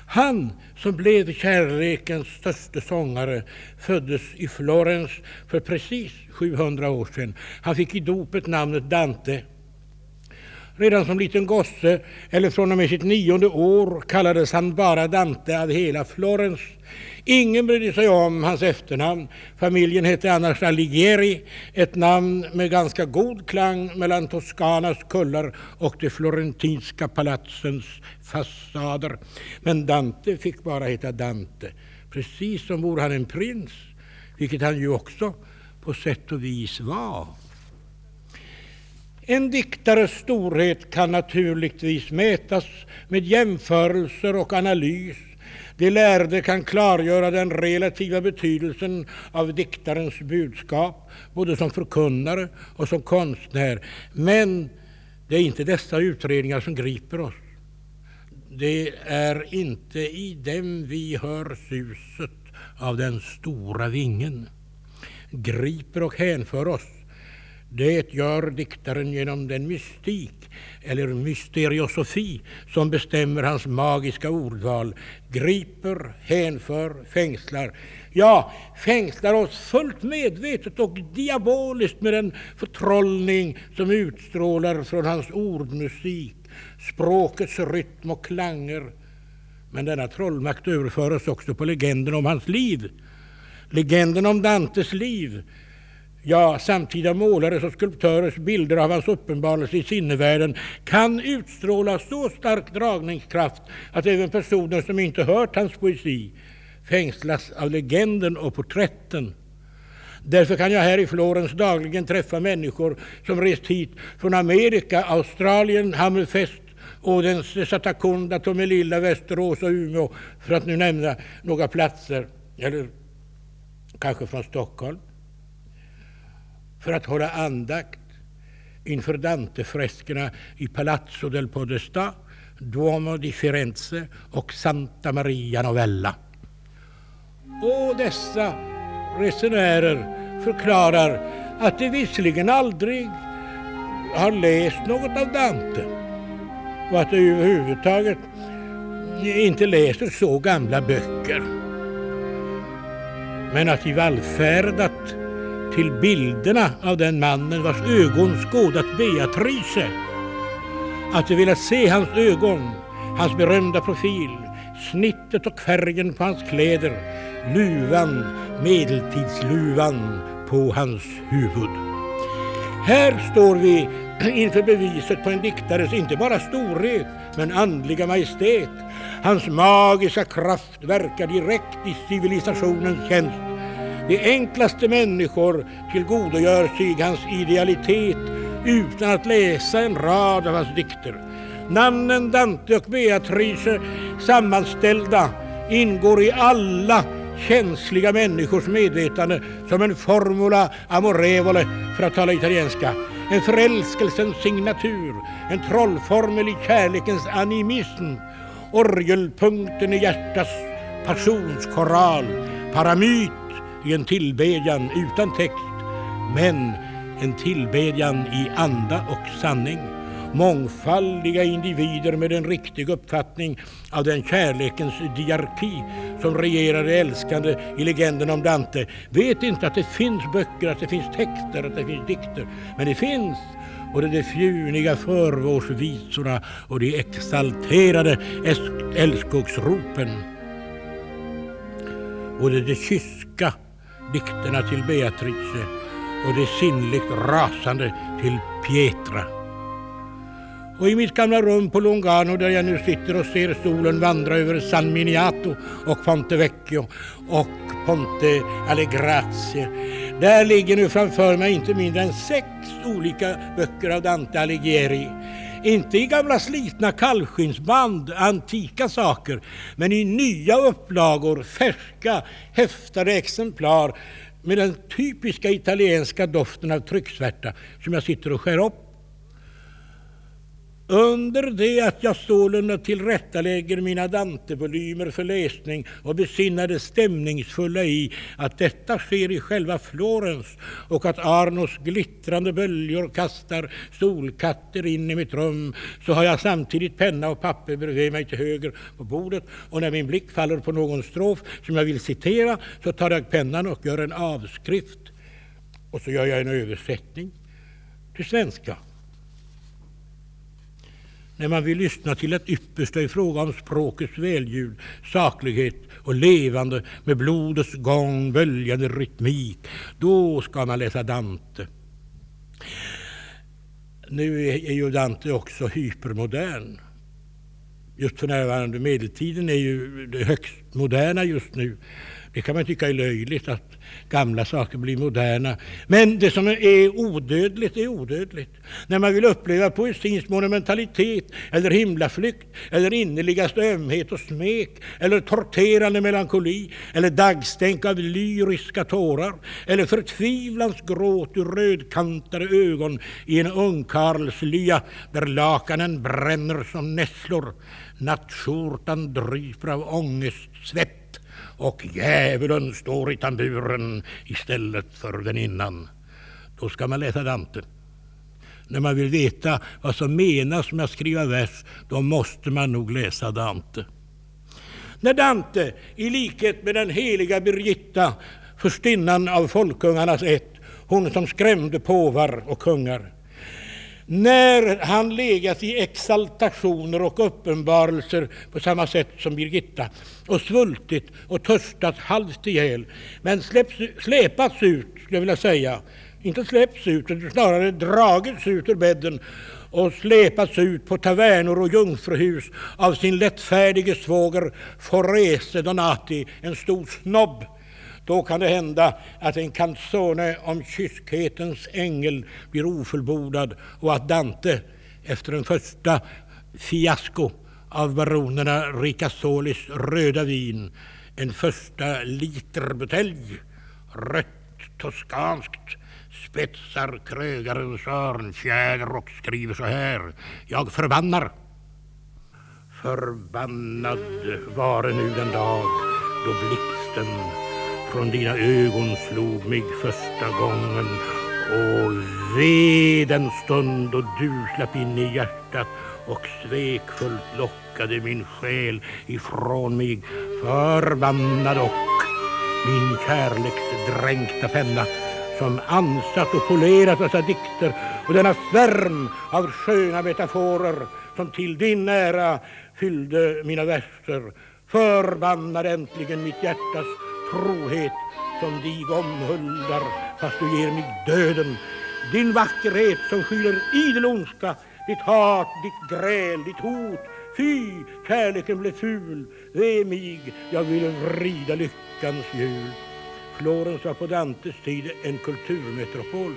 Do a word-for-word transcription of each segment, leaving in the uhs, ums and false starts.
Han som blev kärlekens största sångare föddes i Florens för precis sjuhundra år sedan. Han fick i dopet namnet Dante. Redan som liten gosse, eller från och med sitt nionde år, kallades han bara Dante av hela Florens. Ingen brydde sig om hans efternamn. Familjen hette annars Alighieri, ett namn med ganska god klang mellan Toscanas kullar och de florentinska palatsens fasader. Men Dante fick bara heta Dante, precis som vore han en prins, vilket han ju också på sätt och vis var. En diktares storhet kan naturligtvis mätas med jämförelser och analys. De lärde kan klargöra den relativa betydelsen av diktarens budskap, både som förkunnare och som konstnär. Men det är inte dessa utredningar som griper oss. Det är inte i dem vi hör suset av den stora vingen. Griper och hänför oss. Det gör diktaren genom den mystik eller mysteriosofi som bestämmer hans magiska ordval. Griper, hänför, fängslar. Ja, fängslar oss fullt medvetet och diaboliskt med den förtrollning som utstrålar från hans ordmusik, språkets rytm och klanger. Men denna trollmakt överförs också på legenden om hans liv. Legenden om Dantes liv. Ja, samtida målares och skulptörers bilder av hans uppenbarelse i sinnevärlden kan utstråla så stark dragningskraft att även personer som inte hört hans poesi fängslas av legenden och porträtten. Därför kan jag här i Florens dagligen träffa människor som rest hit från Amerika, Australien, Hammerfest, Odense, Satakunda, Tomelilla, Västerås och Umeå, för att nu nämna några platser, eller kanske från Stockholm, för att hålla andakt inför Dante-freskerna i Palazzo del Podestà, Duomo di Firenze och Santa Maria Novella. Och dessa resenärer förklarar att de visserligen aldrig har läst något av Dante och att de överhuvudtaget inte läser så gamla böcker, men att de vallfärdat till bilderna av den mannen vars ögon skådat Beatrice, att de velat se hans ögon, hans berömda profil, snittet och färgen på hans kläder, luvan, medeltidsluvan på hans huvud. Här står vi inför beviset på en diktares inte bara storhet, men andliga majestät. Hans magiska kraft verkar direkt i civilisationens tjänst. De enklaste människor tillgodogör sig hans idealitet utan att läsa en rad av hans dikter. Namnen Dante och Beatrice sammanställda ingår i alla känsliga människors medvetande som en formula amorevole, för att tala italienska. En förälskelsens signatur, en trollformel i kärlekens animism, orgelpunkten i hjärtats passionskoral, paramyt i en tillbedjan utan text, men en tillbedjan i anda och sanning. Mångfaldiga individer med en riktig uppfattning av den kärlekens diarki som regerar det älskande i legenden om Dante vet inte att det finns böcker, att det finns texter, att det finns dikter, men det finns både de fjuniga förvårsvisorna och de exalterade älskogsropen, både de kyska dikterna till Beatrice och det sinnligt rasande till Pietra. Och i mitt gamla rum på Lungano, där jag nu sitter och ser solen vandra över San Miniato och Ponte Vecchio och Ponte alle Grazie, där ligger nu framför mig inte mindre än sex olika böcker av Dante Alighieri. Inte i gamla slitna kallskinsband, antika saker, men i nya upplagor, färska, häftade exemplar med den typiska italienska doften av trycksvärta som jag sitter och skär upp. Under det att jag sålunda tillrättalägger mina Dante-volymer för läsning och besinnar det stämningsfulla i att detta sker i själva Florens och att Arnos glittrande böljor kastar solkatter in i mitt rum, så har jag samtidigt penna och papper bredvid mig till höger på bordet, och när min blick faller på någon strof som jag vill citera så tar jag pennan och gör en avskrift, och så gör jag en översättning till svenska. När man vill lyssna till ett yppersta i fråga om språkets välljud, saklighet och levande med blodets gång, böljande rytmik, då ska man läsa Dante. Nu är ju Dante också hypermodern. Just för närvarande, medeltiden är ju det högst moderna just nu. Det kan man tycka är löjligt att gamla saker blir moderna. Men det som är odödligt är odödligt. När man vill uppleva poesins monumentalitet eller himlaflykt eller innerligaste ömhet och smek eller torterande melankoli eller dagstänk av lyriska tårar eller förtvivlans gråt ur rödkantade ögon i en ungkarlslya där lakanen bränner som nässlor, nattskjortan dryper av ångestsvett och djävulen står i tamburen istället för den innan. Då ska man läsa Dante. När man vill veta vad som menas med att skriva vers, då måste man nog läsa Dante. När Dante, i likhet med den heliga Birgitta, förstinnan av folkungarnas ett, hon som skrämde påvar och kungar, när han legat i exaltationer och uppenbarelser på samma sätt som Birgitta och svultit och törstat halvt ihjäl, men släpps, släpats ut, skulle jag vilja säga, inte släpps ut, utan snarare dragits ut ur bädden och släpats ut på tavernor och jungfruhus av sin lättfärdige svåger Forese Donati, en stor snobb. Då kan det hända att en canzone om kyskhetens ängel blir ofullbordad och att Dante efter den första fiasko av baronerna Ricasolis röda vin, en första literbutelj, rött toskanskt, spetsar krögarens örnfjäder och skriver så här: jag förbannar. Förbannad var nu den dag då blixten från dina ögon slog mig första gången, och ve den stund då du slapp in i hjärtat och svekfullt lockade min själ ifrån mig. Förbannad och min kärleksdränkta penna som ansatt och polerat dessa dikter och denna svärm av sköna metaforer som till din ära fyllde mina verser. Förbannad äntligen mitt hjärtas trohet som dig omhuldar fast du ger mig döden. Din vackerhet som skyller idel ondska, ditt hat, ditt gräl, ditt hot. Fy, kärleken blev ful, ve mig, jag ville vrida lyckans hjul. Florens var på Dantes tid en kulturmetropol.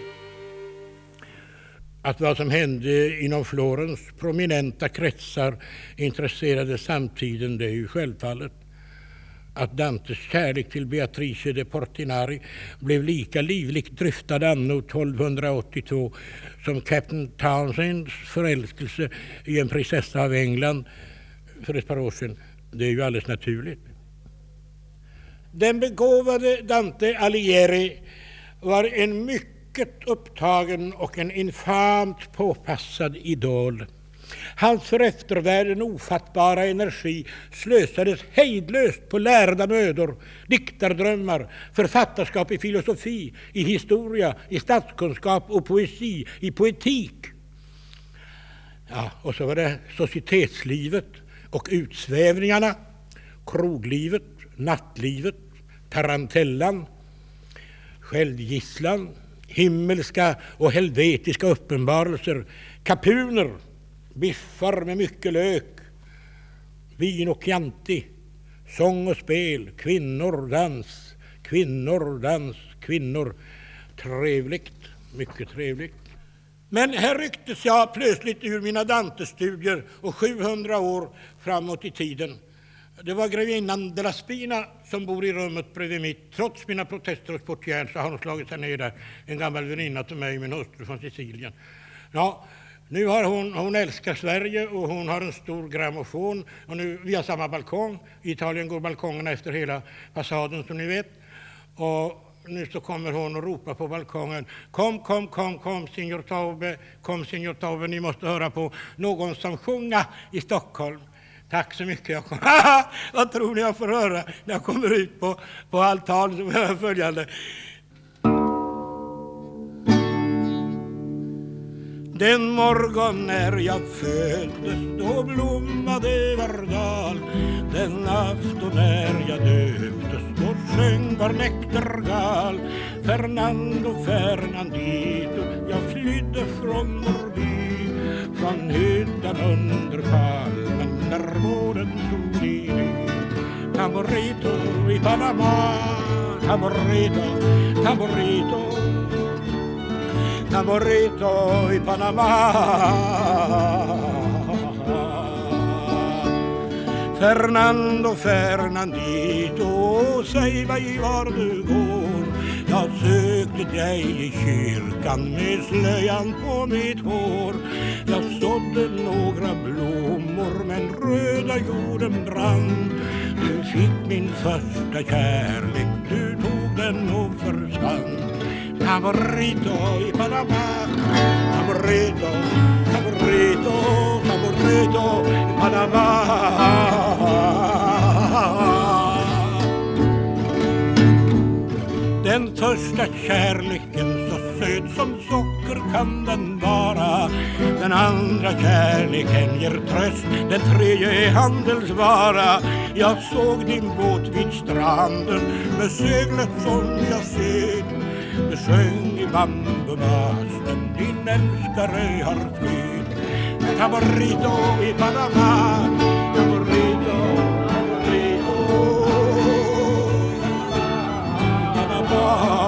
Att vad som hände inom Florens prominenta kretsar intresserade samtiden, det är ju självfallet. Att Dantes kärlek till Beatrice de Portinari blev lika livligt dryftad anno tolvhundraåttiotvå som Captain Townsends förälskelse i en prinsessa av England för ett par år sedan, det är ju alldeles naturligt. Den begåvade Dante Alighieri var en mycket upptagen och en infamt påpassad idol. Hans för eftervärlden ofattbara energi slösades hejdlöst på lärda mödor, diktardrömmar, författarskap i filosofi, i historia, i statskunskap och poesi, i poetik. Ja, och så var det societetslivet och utsvävningarna, kroglivet, nattlivet, tarantellan, självgisslan, himmelska och helvetiska uppenbarelser, kapuner, biffar med mycket lök, vin och chianti, sång och spel, kvinnor, dans, kvinnor, dans, kvinnor. Trevligt, mycket trevligt. Men här rycktes jag plötsligt ur mina Dante-studier och sjuhundra år framåt i tiden. Det var grevinnan de la Spina som bor i rummet bredvid mitt. Trots mina protester och portjärn så har hon slagit sig ner där. En gammal väninna till mig, min hustru från Sicilien. Ja, Nu har hon, hon älskar Sverige och hon har en stor grammofon. Och nu, vi har samma balkong. I Italien går balkongerna efter hela fasaden som ni vet. Och nu så kommer hon och ropar på balkongen. Kom, kom, kom, kom, signor Taube. Kom, signor Taube, ni måste höra på någon som sjunga i Stockholm. Tack så mycket. Jag kom. Vad tror ni jag får höra när jag kommer ut på, på altan som hör följande. Den morgon när jag föddes, då blommade var dal. Den afton när jag döptes, då sjöng var näktergal. Fernando Fernandito, jag flydde från vår by, från hyddan under palmen när våren tog i ny. Tamborito i Panama, tamborito, tamborito, tamborito i Panama. Fernando Fernandito, säg mig var du går. Jag sökte dig i kyrkan med slöjan på mitt hår. Jag sådde några blommor men röda jorden brann. Du fick min första kärlek, du tog den och försvann. Tamborito i Panama, tamborito, tamborito, tamborito i Panama. Den första kärleken, så söt som socker kan den vara. Den andra kärleken ger tröst, den tredje är handelsvara. Jag såg din båt vid stranden med seglet som jag ser. Du sjöng i bambumasten, din älskare har flytt. Tamborito i Panama, tamborito, tamborito i Panama.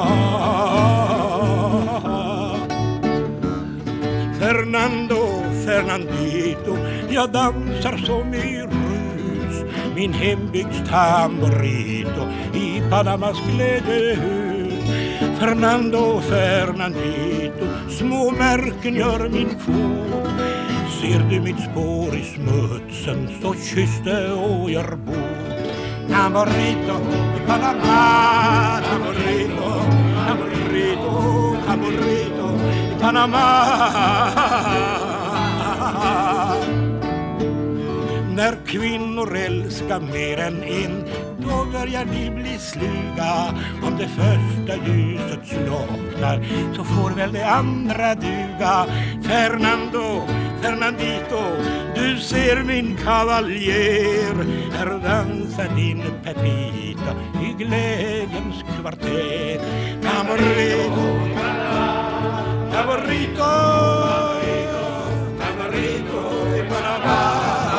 Fernando Fernandito, jag dansar som i rus. Min hembygds tamborito i Panamas glädjehus. Fernando Fernandito, små märken gör min fot. Ser du mitt spår i smutsen, så kysste och gör bot. Tamborito i Panama, tamborito, tamborito, tamborito i Panama. När kvinnor älskar mer än en, då börjar de bli sluga. Om det första ljuset slocknar, så får väl det andra duga. Fernando Fernandito, du ser min kavaljer. Här dansar din Pepita i glädjens kvarter. Tamborito, tamborito, tamborito i Panama.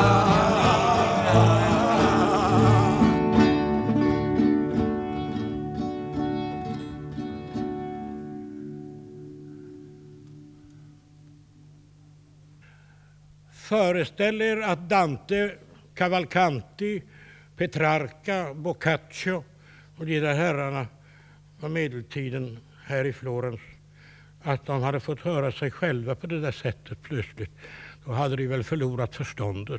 Föreställ er att Dante, Cavalcanti, Petrarca, Boccaccio och de där herrarna av medeltiden här i Florens, att de hade fått höra sig själva på det där sättet plötsligt. Då hade de väl förlorat förståndet.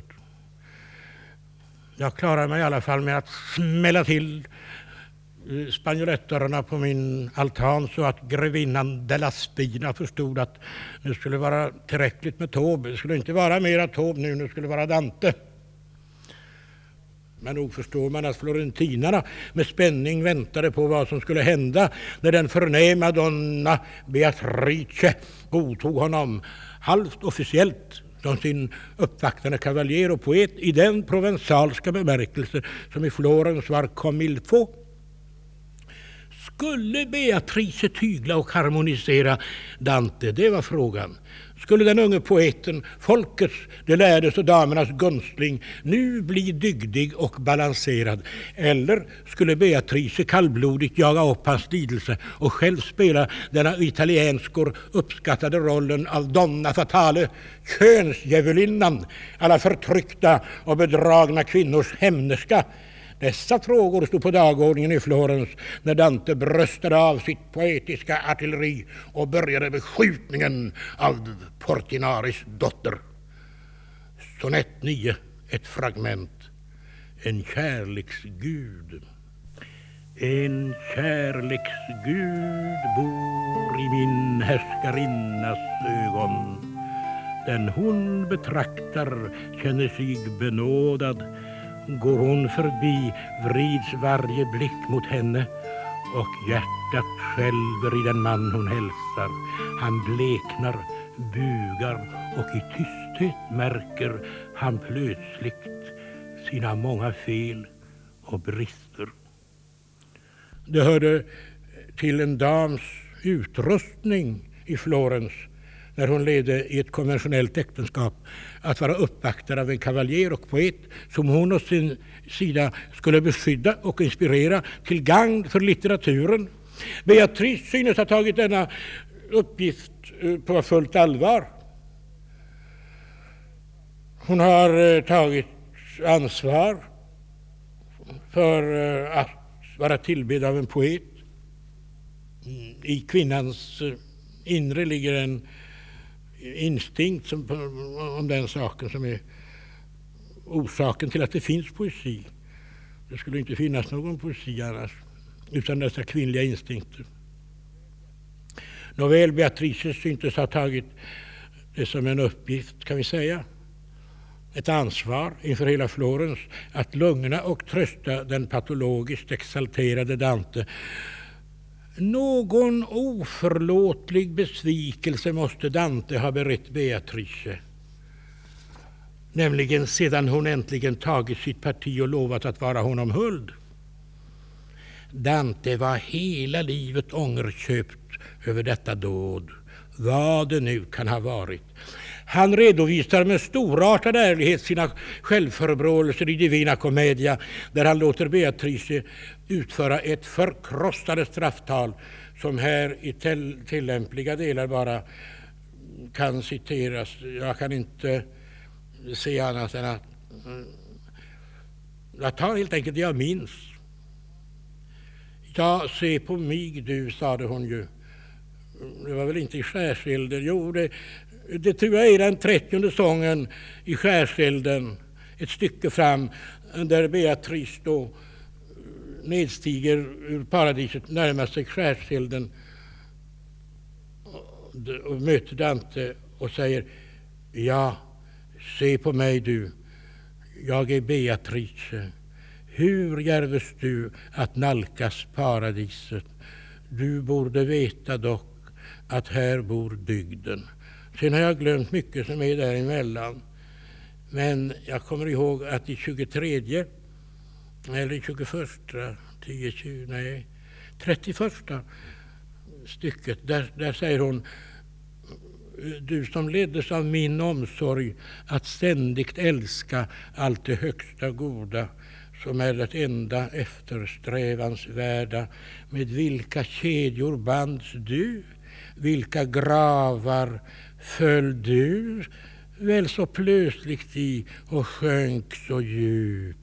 Jag klarar mig i alla fall med att smälla till spanjolettdörrarna på min altan så att grevinnan de la Spina förstod att det skulle vara tillräckligt med Taube. Det skulle inte vara mera Taube nu, nu skulle det vara Dante. Men nog förstår man att florentinarna med spänning väntade på vad som skulle hända när den förnäma donna Beatrice godtog honom halvt officiellt som sin uppvaktande kavaljer och poet i den provensalska bemärkelse som i Florens var comme il faut. Skulle Beatrice tygla och harmonisera Dante? Det var frågan. Skulle den unge poeten, folkets, de lärdes och damernas gunstling, nu bli dygdig och balanserad? Eller skulle Beatrice kallblodigt jaga upp hans lidelse och själv spela denna italienskor uppskattade rollen av Donna Fatale, könsdjävulinnan, alla förtryckta och bedragna kvinnors hämnerska? Dessa frågor stod på dagordningen i Florens när Dante bröstade av sitt poetiska artilleri och började beskjutningen av Portinaris dotter. Sonett nio, ett fragment. En kärleksgud. En kärleksgud bor i min härskarinnas ögon. Den hon betraktar känner sig benådad. Går hon förbi vrids varje blick mot henne och hjärtat skälver i den man hon hälsar. Han bleknar, bugar och i tysthet märker han plötsligt sina många fel och brister. Det hörde till en dams utrustning i Florens när hon levde i ett konventionellt äktenskap att vara uppvaktad av en kavaljer och poet som hon å sin sida skulle beskydda och inspirera till gagn för litteraturen. Beatrice synes ha tagit denna uppgift på fullt allvar. Hon har tagit ansvar för att vara tillbedd av en poet. I kvinnans inre ligger en instinkt som, om den saken som är orsaken till att det finns poesi. Det skulle inte finnas någon poesi annars utan dessa kvinnliga instinkter. Nåväl, Beatrice syntes ha tagit det som en uppgift, kan vi säga, ett ansvar inför hela Florens att lugna och trösta den patologiskt exalterade Dante. Någon oförlåtlig besvikelse måste Dante ha berett Beatrice, nämligen sedan hon äntligen tagit sitt parti och lovat att vara honom huld. Dante var hela livet ångerköpt över detta dåd, vad det nu kan ha varit. Han redovisar med storartad ärlighet sina självförebråelser i Divina Commedia, där han låter Beatrice utföra ett förkrossande strafftal som här i till- tillämpliga delar bara kan citeras. Jag kan inte se annat än att jag tar helt enkelt det jag minns. Ja, se på mig du, sade hon ju. Det var väl inte i Skärselden. Jo, det, det tror jag är den trettionde sången i Skärselden. Ett stycke fram där Beatrice då nedstiger ur paradiset, närmar sig Skärselden och möter Dante och säger: ja, se på mig du, jag är Beatrice. Hur djärvest du att nalkas paradiset? Du borde veta dock att här bor dygden. Sen har jag glömt mycket som är däremellan. Men jag kommer ihåg att i tjugotredje eller tjugoförsta, tio, tjugo, nej, trettioförsta stycket, där, där säger hon: du som leddes av min omsorg att ständigt älska allt det högsta goda som är det enda eftersträvansvärda, med vilka kedjor bands du, vilka gravar föll du väl så plötsligt i och sjönk så djupt.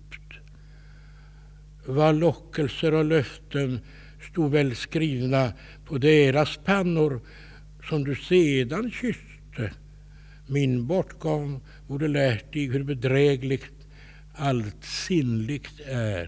Vad lockelser och löften stod väl skrivna på deras pannor som du sedan kysste. Min bortgång borde lärt dig hur bedrägligt allt sinnligt är.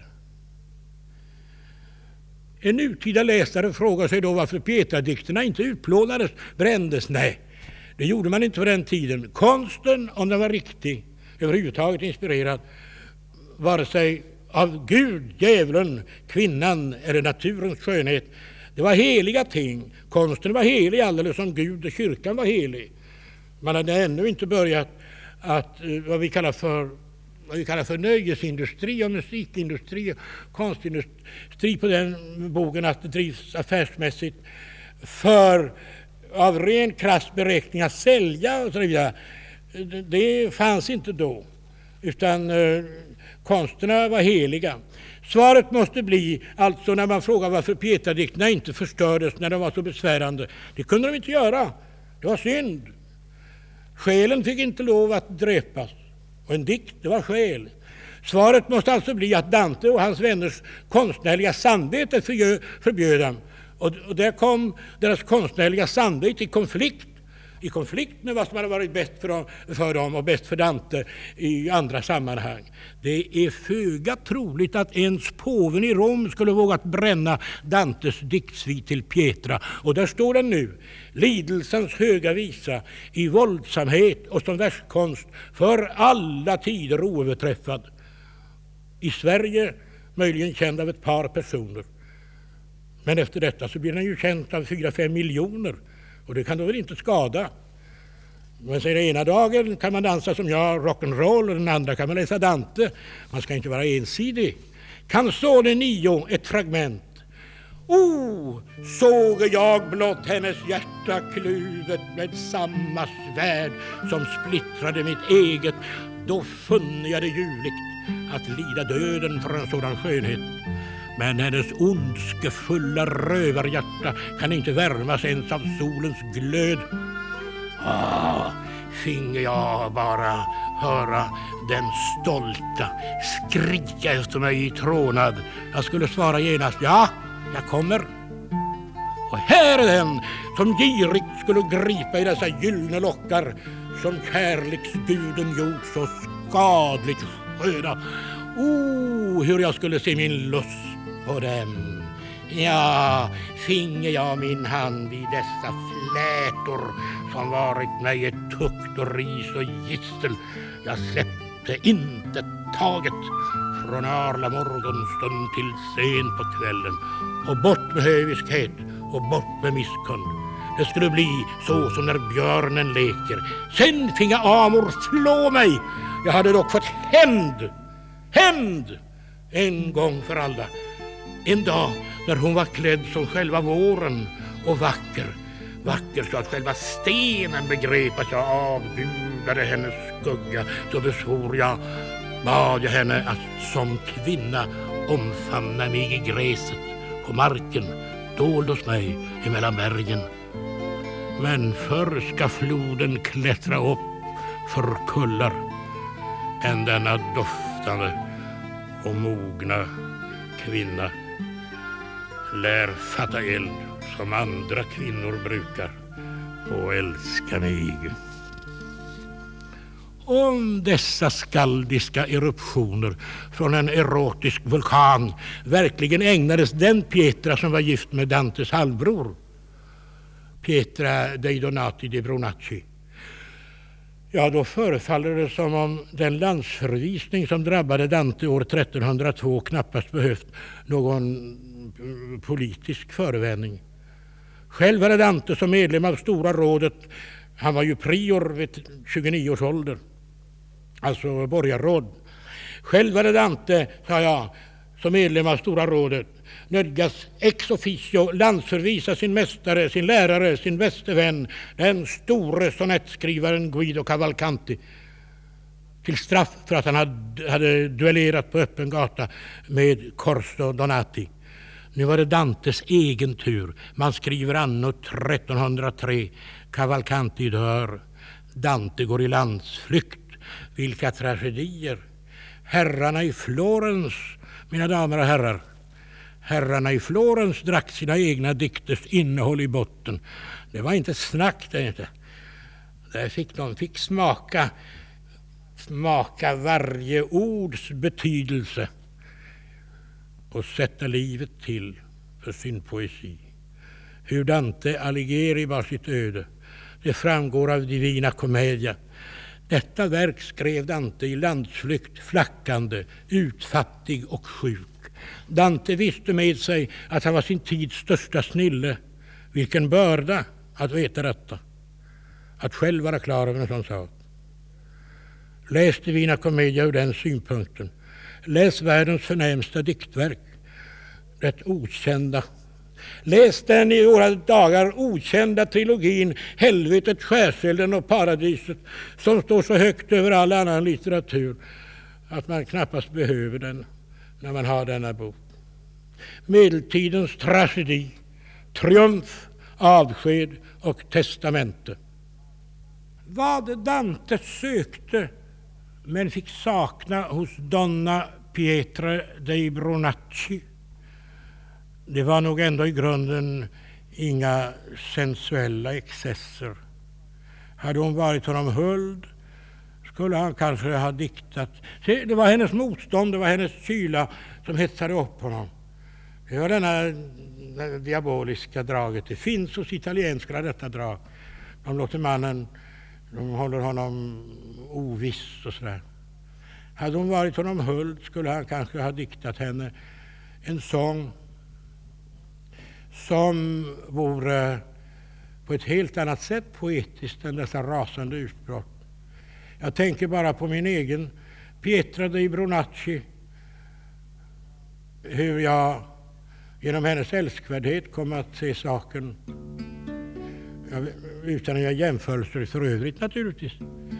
En nutida läsare frågar sig då varför Pietadikterna inte utplånades, brändes. Nej, det gjorde man inte på den tiden. Konsten, om den var riktig, överhuvudtaget inspirerad, vare sig av Gud, djävulen, kvinnan eller naturens skönhet, det var heliga ting. Konsten var helig alldeles som Gud och kyrkan var helig. Man hade ännu inte börjat att vad vi kallar för vad vi kallar för nöjesindustri och musikindustri och konstindustri på den bogen, att det drivs affärsmässigt för av ren krass beräkning att sälja och så vidare. Det fanns inte då, utan eh, konsterna var heliga. Svaret måste bli, alltså när man frågar varför Pietadikterna inte förstördes när de var så besvärande. Det kunde de inte göra. Det var synd. Själen fick inte lov att dräpas. Och en dikt, det var själ. Svaret måste alltså bli att Dante och hans vänners konstnärliga samvete förbjöd dem. Och, och där kom deras konstnärliga samvete i konflikt. I konflikt med vad som hade varit bäst för dem, för dem och bäst för Dante i andra sammanhang. Det är föga troligt att ens påven i Rom skulle vågat bränna Dantes diktsvit till Pietra. Och där står den nu, lidelsens höga visa i våldsamhet och som verskonst för alla tider oöverträffad. I Sverige möjligen känd av ett par personer. Men efter detta så blir den ju känd av fyra, fem miljoner. Och det kan då väl inte skada. Men säger ena dagen kan man dansa som jag, rock'n'roll, och den andra kan man läsa Dante. Man ska inte vara ensidig. Canzone nio, ett fragment. O, såge jag blott hennes hjärta kluvet med samma svärd som splittrade mitt eget, då funne jag det ljuvligt att lida döden för en sådan skönhet. Men hennes ondskefulla rövarhjärta kan inte värmas ens av solens glöd. Ah, finge jag bara höra den stolta skrika efter mig i trånad. Jag skulle svara genast, ja, jag kommer. Och här är den som girigt skulle gripa i dessa gyllene lockar som kärleksguden gjort så skadligt sköna. Oh, hur jag skulle se min lust på dem. Ja, finge jag min hand i dessa flätor som varit mig ett tukt och ris och gissel. Jag släppte inte taget från arla morgonstund till sen på kvällen. Och bort med höviskhet och bort med misskund. Det skulle bli så som när björnen leker. Sen finge Amor slå mig. Jag hade dock fått hämnd. Hämnd en gång för alla. En dag när hon var klädd som själva våren och vacker. Vacker så att själva stenen begrep att jag avgudade hennes skugga. Så besvor jag, bad jag henne att som kvinna omfamna mig i gräset på marken, dold hos mig emellan bergen. Men förr ska floden klättra upp för kullar än denna doftande och mogna kvinna lär fatta eld som andra kvinnor brukar och älska mig. Om dessa skaldiska eruptioner från en erotisk vulkan verkligen ägnades den Pietra som var gift med Dantes halvbror, Pietra dei Donati di Brunacci, ja, då förefaller det som om den landsförvisning som drabbade Dante år trettonhundratvå knappast behövt någon politisk förevändning. Själv hade Dante som medlem av Stora rådet, han var ju prior vid tjugonio års ålder, alltså borgarråd. Själv hade Dante, sa jag, som medlem av Stora rådet nödgas ex officio landsförvisa sin mästare, sin lärare, sin bäste vän, den store sonettskrivaren Guido Cavalcanti, till straff för att han hade, hade duellerat på öppen gata med Corso Donati. Nu var det Dantes egen tur. Man skriver anno trettonhundratre. Cavalcanti dör. Dante går i landsflykt. Vilka tragedier. Herrarna i Florens, mina damer och herrar. Herrarna i Florens drack sina egna dikters innehåll i botten. Det var inte snack det inte. Där fick de fick smaka, smaka varje ords betydelse och sätta livet till för sin poesi. Hur Dante Alighieri var sitt öde, det framgår av Divina Commedia. Detta verk skrev Dante i landsflykt, flackande, utfattig och sjuk. Dante visste med sig att han var sin tids största snille. Vilken börda att veta detta. Att själv vara klar över en sån sak. Läs Divina Commedia ur den synpunkten. Läs världens förnämsta diktverk. Det okända. Läs den i våra dagar okända trilogin Helvetet, skärselden och paradiset, som står så högt över all annan litteratur att man knappast behöver den när man har denna bok. Medeltidens tragedi, triumf, avsked och testamente. Vad Dante sökte men fick sakna hos Donna Pietra dei Bronacci. Det var nog ändå i grunden inga sensuella excesser. Hade hon varit honom huld skulle han kanske ha diktat. Se, det var hennes motstånd, det var hennes kyla som hetsade upp honom. Det var denna det diaboliska draget. Det finns hos italienskarna detta drag. De låter mannen, de håller honom oviss och sådär. Hade hon varit honom huld skulle han kanske ha diktat henne en sång som vore på ett helt annat sätt poetiskt än dessa rasande utbrott. Jag tänker bara på min egen Pietra dei Bronacci, hur jag genom hennes älskvärdhet kom att se saken, utan att göra jämförelser för övrigt naturligtvis.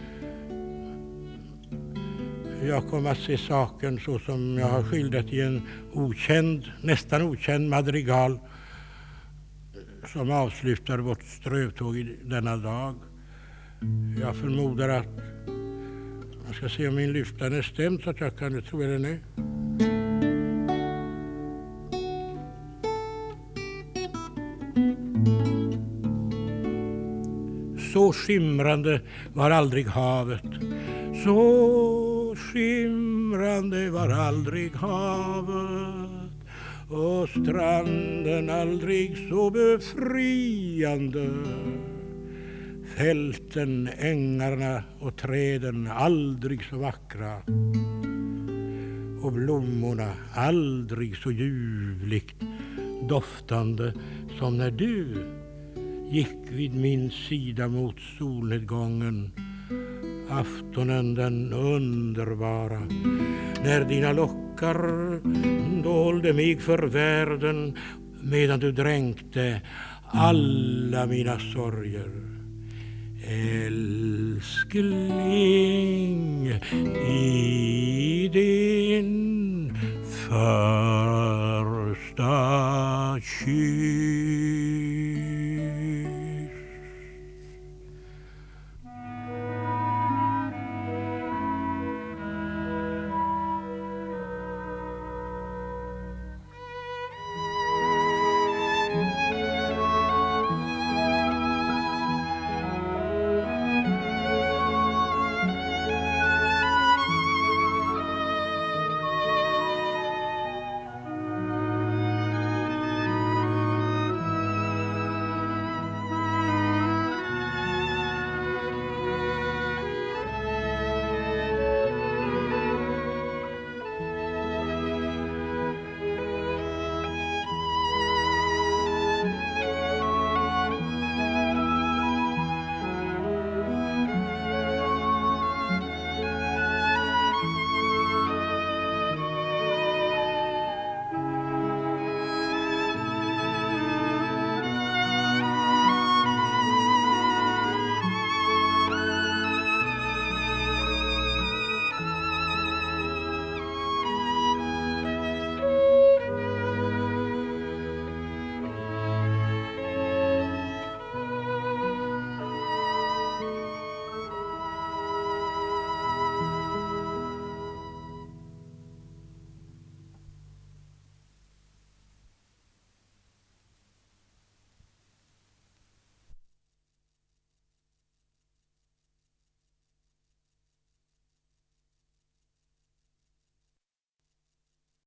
Jag kom att se saken så som jag har skildrat i en okänd, nästan okänd madrigal som avslutar vårt strövtåg i denna dag. Jag förmodar att jag ska se om min lyftan är stämd så att jag kan, det tror jag den är. Så skimrande var aldrig havet, så skimrande var aldrig havet, och stranden aldrig så befriande. Fälten, ängarna och träden aldrig så vackra, och blommorna aldrig så ljuvligt doftande som när du gick vid min sida mot solnedgången, aftonen den underbara, när dina lockar dolde mig för världen medan du dränkte alla mina sorger. Älskling, i din första kyss